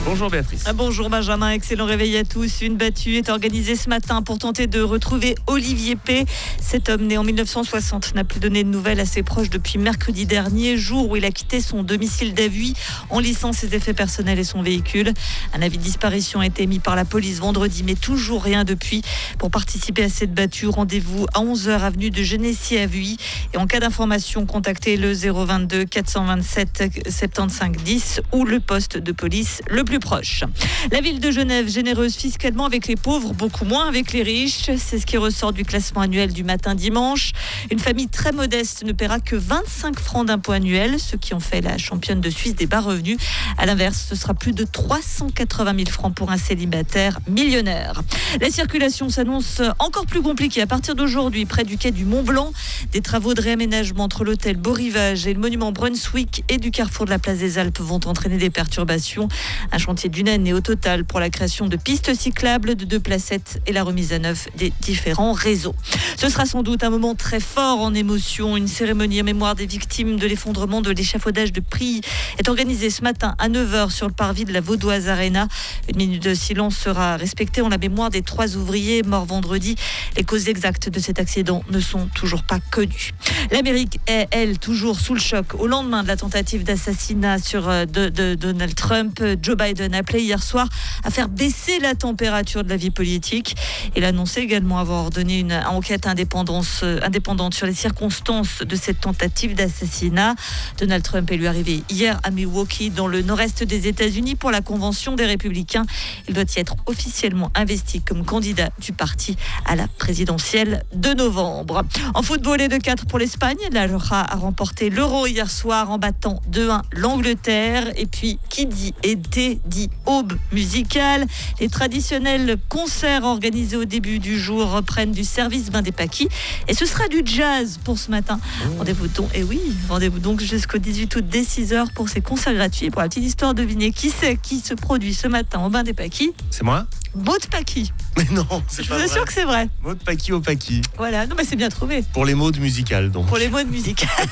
Bonjour Béatrice. Bonjour Benjamin, excellent réveil à tous. Une battue est organisée ce matin pour tenter de retrouver Olivier P. Cet homme né en 1960 n'a plus donné de nouvelles à ses proches depuis mercredi dernier, jour où il a quitté son domicile d'Avuy en laissant ses effets personnels et son véhicule. Un avis de disparition a été émis par la police vendredi, mais toujours rien depuis. Pour participer à cette battue, rendez-vous à 11h avenue de Genesy à Vuy. Et en cas d'information, contactez le 022 427 75 10 ou le poste de police le plus proche. La ville de Genève, généreuse fiscalement avec les pauvres, beaucoup moins avec les riches. C'est ce qui ressort du classement annuel du Matin Dimanche. Une famille très modeste ne paiera que 25 francs d'impôt annuel, ce qui en fait la championne de Suisse des bas revenus. À l'inverse, ce sera plus de 380 000 francs pour un célibataire millionnaire. La circulation s'annonce encore plus compliquée à partir d'aujourd'hui près du quai du Mont-Blanc. Des travaux de réaménagement entre l'hôtel Beau Rivage et le monument Brunswick et du carrefour de la place des Alpes vont entraîner des perturbations. Un chantier d'une année au total pour la création de pistes cyclables, de 2 placettes et la remise à neuf des différents réseaux. Ce sera sans doute un moment très fort en émotion. Une cérémonie en mémoire des victimes de l'effondrement de l'échafaudage de Prie est organisée ce matin à 9h sur le parvis de la Vaudoise Arena. Une minute de silence sera respectée en la mémoire des 3 ouvriers morts vendredi. Les causes exactes de cet accident ne sont toujours pas connues. L'Amérique est, elle, toujours sous le choc. Au lendemain de la tentative d'assassinat de Donald Trump, Joe Biden a appelé hier soir à faire baisser la température de la vie politique. Il a annoncé également avoir ordonné une enquête indépendante sur les circonstances de cette tentative d'assassinat. Donald Trump est lui arrivé hier à Milwaukee, dans le nord-est des États-Unis, pour la convention des Républicains. Il doit y être officiellement investi comme candidat du parti à la présidentielle de novembre. En football et de 4 pour l'Espagne, la Roja a remporté l'Euro hier soir en battant 2-1 l'Angleterre. Et puis, qui dit été dit aube musicale. Les traditionnels concerts organisés au début du jour reprennent du service Bain des Paquis. Et ce sera du jazz pour ce matin. Rendez-vous donc jusqu'au 18 août dès 6h pour ces concerts gratuits. Pour la petite histoire, devinez qui c'est qui se produit ce matin au Bain des Paquis. C'est moi ? Maud Paquis. Mais non, c'est Je pas vous vrai. assure que c'est vrai. Maud Paquis au Paquis. Voilà, non mais c'est bien trouvé. Pour les modes musicales donc. Pour les mots de musique.